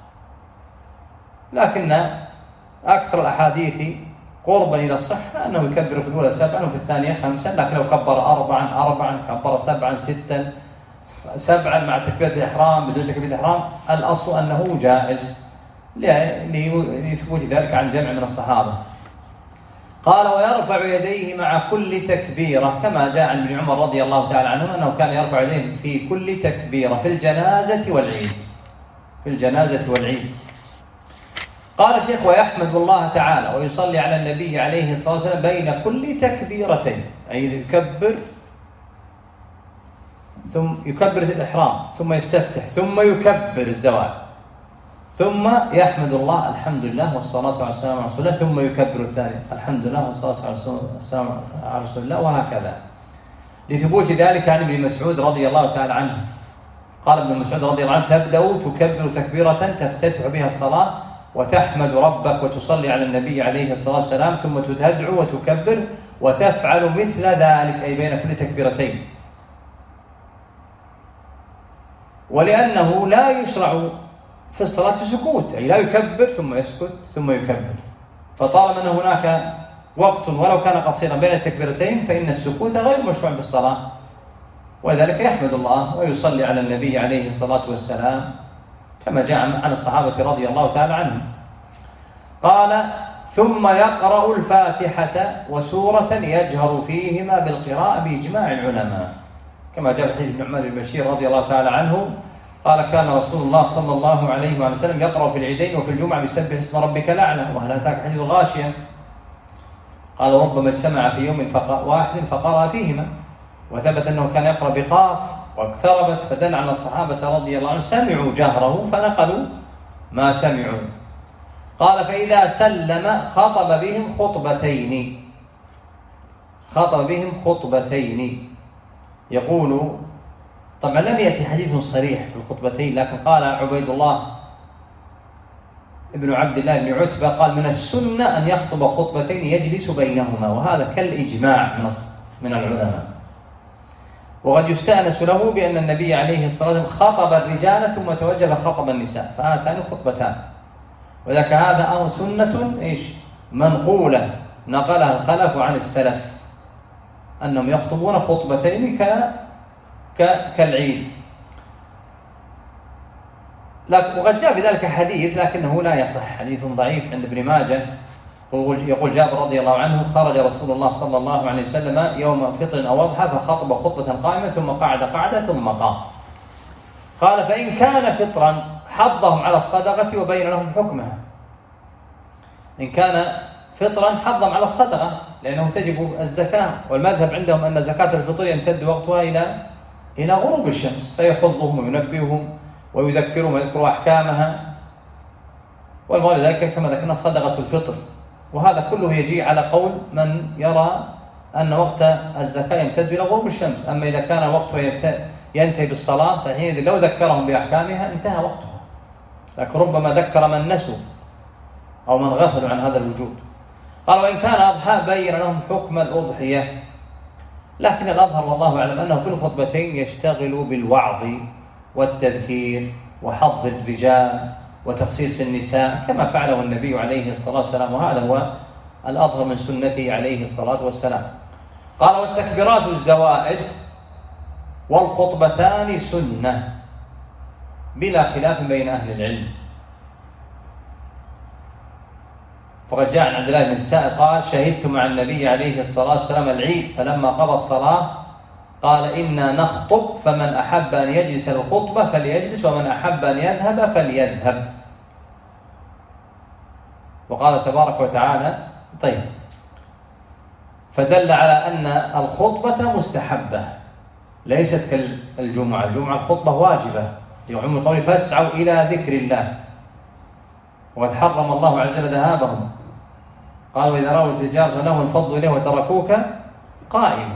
لكن أكثر الأحاديث قربا إلى الصحة أنه يكبر في الأولى 7 وفي الثانية 5، لكن لو كبر 4 كبر 7 6 7 مع تكبيرة الإحرام بدون تكبيرة الإحرام، الأصل أنه جائز لثبوت ذلك عن جمع من الصحابة. قال ويرفع يديه مع كل تكبيرة، كما جاء عن ابن عمر رضي الله تعالى عنه أنه كان يرفع يديه في كل تكبيرة في الجنازة والعيد، في الجنازة والعيد. قال الشيخ ويحمد الله تعالى ويصلي على النبي عليه الصلاة والسلام بين كل تكبيرتين، أي يكبر ثم يكبر الإحرام ثم يستفتح ثم يكبر الزوال ثم يحمد الله الحمد لله والصلاة والسلام على رسول الله ثم يكبر الثاني الحمد لله والصلاة والسلام على رسول الله، وهكذا، لثبوت ذلك عن ابن مسعود رضي الله تعالى عنه. قال ابن مسعود رضي الله عنه تبدأ تكبر تكبيرة تفتتح بها الصلاة وتحمد ربك وتصلي على النبي عليه الصلاة والسلام ثم تدعو وتكبر وتفعل مثل ذلك، أي بين كل تكبيرتين. ولأنه لا يشرع في الصلاة سكوت، أي لا يكبر ثم يسكت ثم يكبر، فطالما أن هناك وقت ولو كان قصيرا بين التكبيرتين فإن السكوت غير مشروع في الصلاة، ولذلك يحمد الله ويصلي على النبي عليه الصلاة والسلام كما جاء عن الصحابة رضي الله تعالى عنهم. قال ثم يقرأ الفاتحة وسورة يجهر فيهما بالقراءة بإجماع العلماء، كما جاء في حديث النعمان بن بشير رضي الله تعالى عنه قال كان رسول الله صلى الله عليه وسلم يقرأ في العيدين وفي الجمعة بسبح اسم ربك الأعلى وهل أتاك حديث الغاشية، قال ربما اجتمع في يوم واحد فقرأ فيهما، وثبت أنه كان يقرأ بقاف واقتربت، فدل على الصحابة رضي الله عنهم سمعوا جهره فنقلوا ما سمعوا. قال فإذا سلم خطب بهم خطبتين يقول، طبعا لم يأتي حديث صريح في الخطبتين، لكن قال عبيد الله ابن عبد الله بن عتبة قال من السنة أن يخطب خطبتين يجلس بينهما، وهذا كالإجماع من العلماء. وقد يستأنس له بأن النبي عليه الصلاة والسلام خطب الرجال ثم توجه خطب النساء، فهاتان خطبتان، وذاك هذا أمر سنة منقولة نقلها الخلف عن السلف أنهم يخطبون خطبتين كالعيد. وقد جاء في ذلك حديث لكنه لا يصح، حديث ضعيف عند ابن ماجه، يقول جابر رضي الله عنه خرج رسول الله صلى الله عليه وسلم يوم فطر أو أضحى فخطب خطبة قائمة ثم قعد قعدة ثم قام. قال فإن كان فطرا حضهم على الصدقة وبين لهم حكمها، إن كان فطرا حضهم على الصدقة لأنه تجب الزكاة، والمذهب عندهم أن زكاة الفطر يمتد وقتها إلى غروب الشمس، فيحضهم وينبههم ويذكرهم ويذكروا أحكامها، والمراد ذلك كما ذكرنا صدقة الفطر. وهذا كله يجي على قول من يرى أن وقت الزكاة يمتد إلى غروب الشمس، أما إذا كان وقتها ينتهي بالصلاة فحينئذ لو ذكرهم بأحكامها انتهى وقتها، لكن ربما ذكر من نسوا أو من غفلوا عن هذا الوجود. قال وإن كان أضحى بين لهم حكم الأضحية، لكن الأظهر والله أعلم أنه في الخطبتين يشتغل بالوعظ والتذكير وحظ الرجال وتخصيص النساء كما فعله النبي عليه الصلاة والسلام، وهذا هو الأظهر من سنته عليه الصلاة والسلام. قال والتكبيرات الزوائد والخطبتان سنة بلا خلاف بين أهل العلم. فقد جاء عن عبد الله بن السائب قال شهدت مع النبي عليه الصلاة والسلام العيد فلما قضى الصلاة قال إنا نخطب فمن أحب أن يجلس الخطبة فليجلس ومن أحب أن يذهب فليذهب. وقال تبارك وتعالى طيب، فدل على أن الخطبة مستحبة ليست كالجمعة، الجمعة الخطبة واجبة يعم القول فاسعوا إلى ذكر الله، وقد حرم الله عز وجل ذهابهم، قال وإذا رأوا التجارة لهم انفضوا إليه وتركوك قائما.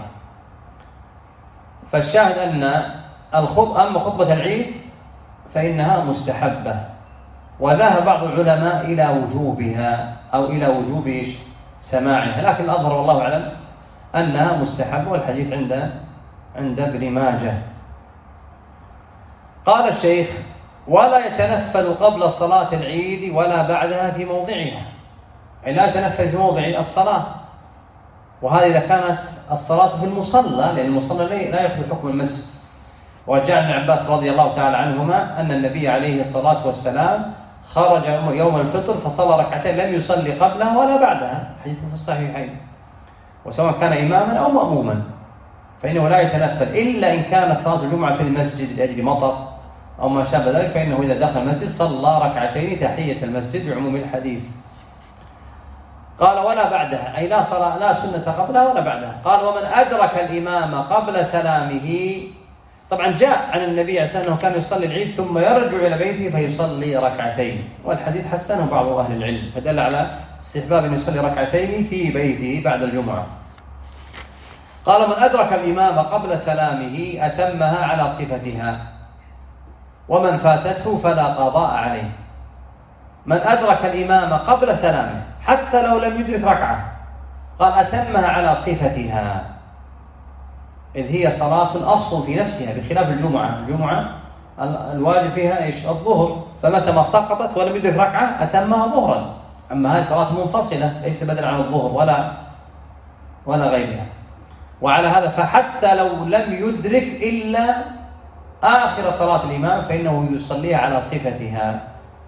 فالشاهد أن أما خطبة العيد فإنها مستحبة، وذهب بعض العلماء إلى وجوبها أو إلى وجوب سماعها، لكن الأظهر والله أعلم أنها مستحبة، والحديث عند ابن ماجه. قال الشيخ ولا يتنفل قبل صلاة العيد ولا بعدها في موضعها، أي لا يتنفل في موضع الصلاة، وهذا إذا كانت الصلاة في المصلى، لأن المصلى لا يأخذ حكم المسجد. وجاء ابن عباس رضي الله تعالى عنهما أن النبي عليه الصلاة والسلام خرج يوم الفطر فصلى ركعتين لم يصلي قبلها ولا بعدها، حديث في الصحيحين، وسواء كان إماما أو مأموما فإنه لا يتنفل إلا إن كانت صلاة الجمعة في المسجد لأجل مطر أو ما شابه ذلك، فإنه إذا دخل المسجد صلى ركعتين تحية المسجد بعموم الحديث. قال ولا بعدها، أي لا سنة قبلها ولا بعدها. قال ومن أدرك الإمام قبل سلامه، طبعا جاء عن النبي عليه الصلاة والسلام أنه كان يصلي العيد ثم يرجع إلى بيته فيصلي ركعتين، والحديث حسنه بعض أهل العلم فدل على استحباب أن يصلي ركعتين في بيته بعد الجمعة. قال من أدرك الإمام قبل سلامه أتمها على صفتها، ومن فاتته فلا قضاء عليه. من أدرك الإمام قبل سلامه حتى لو لم يدرك ركعة قال أتمها على صفتها، إذ هي صلاة أصل في نفسها بخلاف الجمعة. الجمعة الواجب فيها إيش؟ الظهر، فمتى ما سقطت ولم يدرك ركعة أتمها ظهرا. أما هذه صلاة منفصلة ليس بدلا عن الظهر ولا غيرها. وعلى هذا فحتى لو لم يدرك إلا آخر صلاة الإمام فإنه يصليها على صفتها،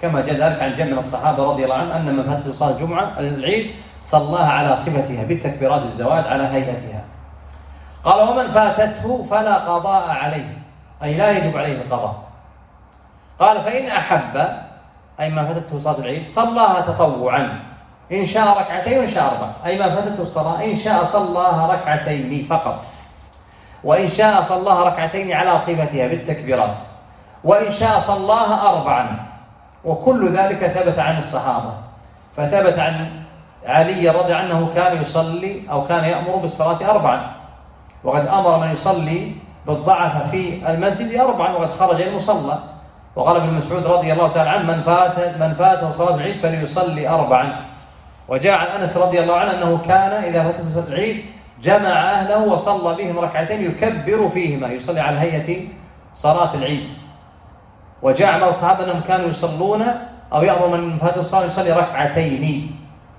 كما جاء ذلك عن جمع من الصحابة رضي الله عنهم أن من فاتته صلاة الجمعة العيد صلاها على صفتها بالتكبيرات الزواج على هيئتها. قال ومن فاتته فلا قضاء عليه، أي لا يجب عليه القضاء. قال فإن أحب، أي ما فاتته صلاة العيد، صلاها تطوعا إن شاء ركعتين وإن شاء أربع، أي ما فاتته الصلاة إن شاء صلاها ركعتين فقط، وإن شاء صلاها ركعتين على صفتها بالتكبيرات، وإن شاء صلاها أربعا. وكل ذلك ثبت عن الصحابة. فثبت عن علي رضي عنه كان يصلي أو كان يأمر بالصلاة أربعا، وقد أمر من يصلي بالضعف في المسجد أربعا وقد خرج المصلى. وقال ابن مسعود رضي الله تعالى عنه من فاته صلاة العيد فليصلي أربعا. وجاء عن أنس رضي الله عنه أنه كان إذا فاته صلاة العيد جمع أهله وصلى بهم ركعتين يكبر فيهما، يصلي على هيئة صلاة العيد. وجاء عن الصحابة أنهم كانوا يصلون أو يأمر من فاته الصلاة يصلي ركعتين.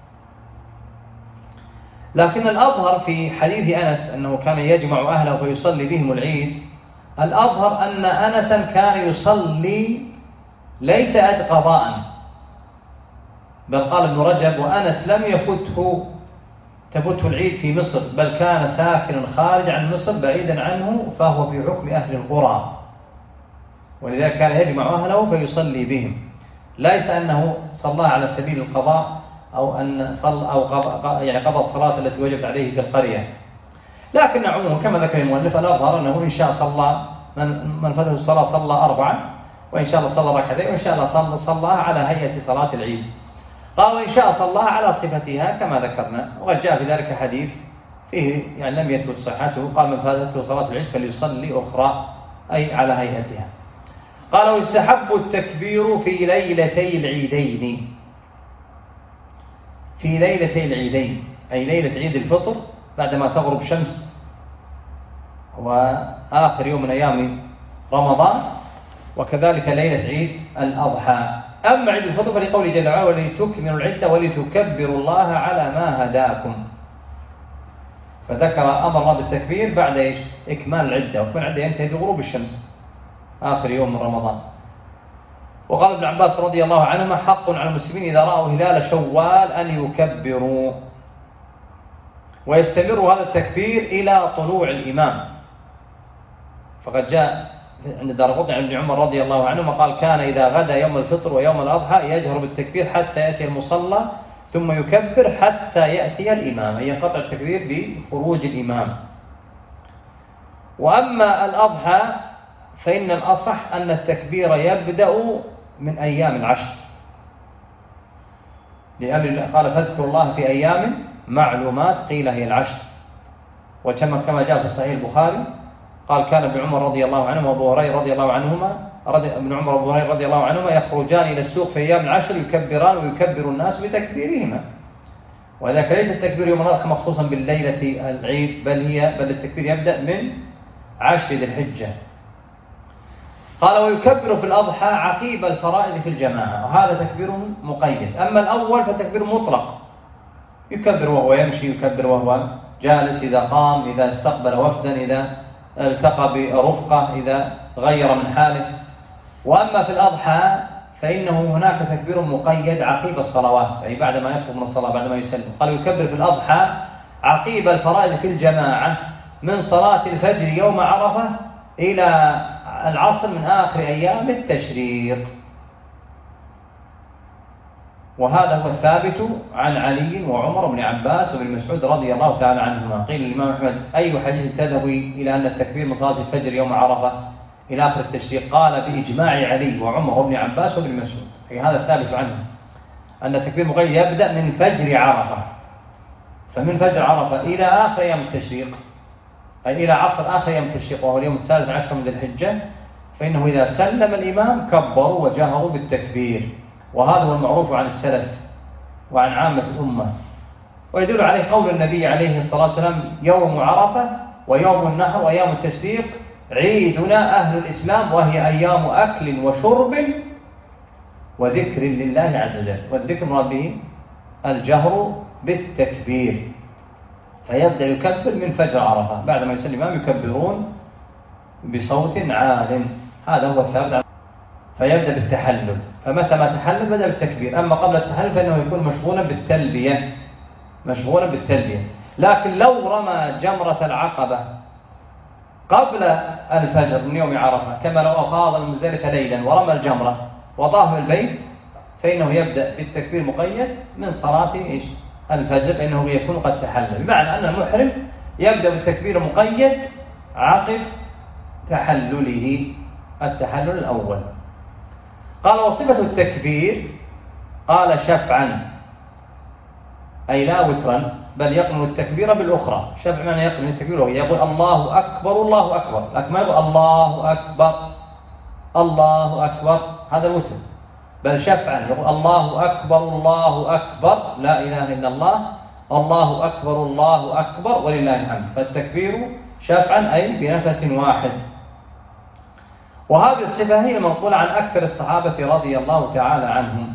لكن الأظهر في حديث أنس أنه كان يجمع أهله فيصلي بهم العيد، الأظهر أن أنسا كان يصلي ليس قضاء، بل قال ابن رجب وأنس لم تفته العيد في مصر، بل كان ساكنا خارج عن مصر بعيدا عنه، فهو في حكم أهل القرى، ولذلك كان يجمع أهله فيصلي بهم، ليس أنه صلى على سبيل القضاء أو أن صلى أو قضى الصلاة التي وجبت عليه في القرية. لكن عموما كما ذكر المؤلف الأظهر أنه إن شاء صلى من فاته الصلاة صلى أربعا، وإن شاء الله صلى ركعتين، وإن شاء الله صلاها على هيئة صلاة العيد. قال وإن شاء صلاها على صفتها كما ذكرنا. وقد جاء في ذلك حديث فيه يعني لم يثبت صحته، قال من فاتته صلاة العيد فليصلي أخرى، أي على هيئتها. قال ويستحب التكبير في ليلتي العيدين. في ليلتي العيدين أي ليلة عيد الفطر بعدما تغرب شمس وآخر يوم من أيام رمضان، وكذلك ليلة عيد الأضحى. أما عيد الفطر فلقوله جل وعلا ولتكملوا العدة ولتكبروا الله على ما هداكم، فذكر أمر الله بالتكبير بعد إكمال العدة، وإكمال العدة ينتهي بغروب الشمس آخر يوم من رمضان. وقال ابن عباس رضي الله عنهما حق على المسلمين إذا رأوا هلال شوال أن يكبروا، ويستمر هذا التكبير إلى طلوع الإمام. فقد جاء عند دارقطني عن ابن عمر رضي الله عنهما قال كان إذا غدا يوم الفطر ويوم الأضحى يجهر بالتكبير حتى يأتي المصلى ثم يكبر حتى يأتي الإمام، أي ينقطع التكبير بخروج الإمام. وأما الأضحى فإن الأصح أن التكبير يبدأ من أيام العشر، لأن قال فاذكروا الله في أيام معلومات، قيل هي العشر. وكما جاء في الصحيح البخاري قال كان ابن عمر رضي الله عنهما وابو هريرة رضي الله عنهما ابن عمر وابو هريرة رضي الله عنهما يخرجان إلى السوق في أيام العشر يكبران ويكبر الناس بتكبيرهما. وذلك ليس التكبير يوم الأضحى مخصوصا بالليلة العيد، بل التكبير يبدأ من 10 ذي الحجة. قال ويكبر في الأضحى عقيب الفرائض في الجماعة، وهذا تكبير مقيد. أما الأول فتكبير مطلق، يكبر وهو يمشي، يكبر وهو جالس، إذا قام، إذا استقبل وفدا، إذا التقى برفقة، إذا غير من حاله. وأما في الأضحى فإنه هناك تكبير مقيد عقيب الصلوات، أي بعد ما يفرغ من الصلاة بعد ما يسلم. قال يكبر في الأضحى عقيب الفرائض في الجماعة من صلاة الفجر يوم عرفة إلى العصر من آخر أيام التشريق. وهذا هو الثابت عن علي وعمر بن عباس وابن مسعود رضي الله تعالى عنهما. قيل للإمام أحمد أي حديث تذهبي إلى أن التكبير من صلاة الفجر يوم عرفة إلى آخر التشريق؟ قال بإجماع علي وعمر بن عباس وابن مسعود، أي هذا الثابت عنه أن التكبير مقيد يبدأ من فجر عرفة، فمن فجر عرفة إلى آخر أيام التشريق، أي إلى عصر آخر أيام التشريق وهو اليوم 13 من ذي الحجة، فإنه إذا سلم الإمام كبروا وجهروا بالتكبير. وهذا هو المعروف عن السلف وعن عامة الأمة. ويدل عليه قول النبي عليه الصلاة والسلام يوم عرفة ويوم النحر وأيام التشريق عيدنا أهل الإسلام، وهي أيام أكل وشرب وذكر لله عز وجل. والذكر مراد به الجهر بالتكبير، فيبدأ يكبر من فجر عرفة، بعد ما يسلم الإمام يكبرون بصوت عال. هذا هو الثابت. فيبدأ بالتحلل، فمتى ما تحلل بدأ بالتكبير. أما قبل التحلل فإنه يكون مشغولا بالتلبية، مشغولا بالتلبية. لكن لو رمى جمرة العقبة قبل الفجر من يوم عرفة، كما لو أفاض من مزدلفة ليلا ورمى الجمرة وطاف البيت، فإنه يبدأ بالتكبير مقيد من صلاة الفجر، لأنه يكون قد تحلل، بمعنى أن المحرم يبدأ بالتكبير مقيد عقب تحلله التحلل الأول. قال وصفة التكبير، قال شفعا أي لا وترا، بل يقرن التكبير بالأخرى. شفع معنى يقرن التكبير، يقول الله أكبر الله أكبر، لكن ما يقول الله أكبر الله أكبر، هذا الوتر. بل شفعا يقول الله أكبر الله أكبر لا إله إلا الله، الله أكبر الله أكبر ولله الحمد. فالتكبير شفعا أي بنفس واحد. وهذه الصفة هي المنقولة عن أكثر الصحابة رضي الله تعالى عنهم.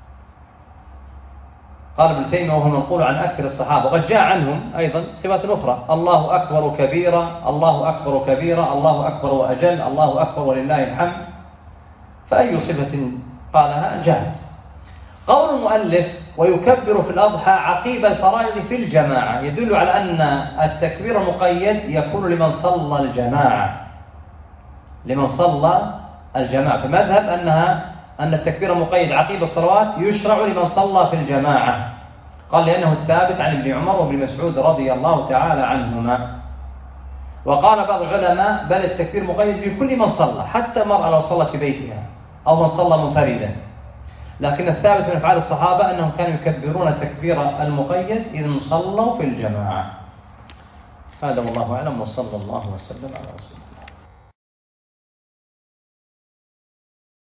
قال ابن تيمية وهو منقول عن أكثر الصحابة، وقد جاء عنهم أيضا صفات أخرى: الله أكبر كبيرا، الله أكبر كبيرا، الله أكبر وأجل، الله أكبر ولله الحمد. فأي صفة قالها جاهز. قول المؤلف ويكبر في الأضحى عقيب الفرائض في الجماعة، يدل على أن التكبير المقيد يكون لمن صلى الجماعة، لمن صلى الجماعة. فمذهب أن التكبير المقيد عقيب الصلوات يشرع لمن صلى في الجماعة. قال لأنه الثابت عن ابن عمر وابن مسعود رضي الله تعالى عنهما. وقال بعض العلماء بل التكبير مقيد لكل من صلى، حتى المرأة لو صلت في بيتها أو من صلى منفردا. لكن الثابت من أفعال الصحابة أنهم كانوا يكبرون تكبير المقيد إذا صلوا في الجماعة. هذا والله أعلم، وصلى الله وسلم على رسوله.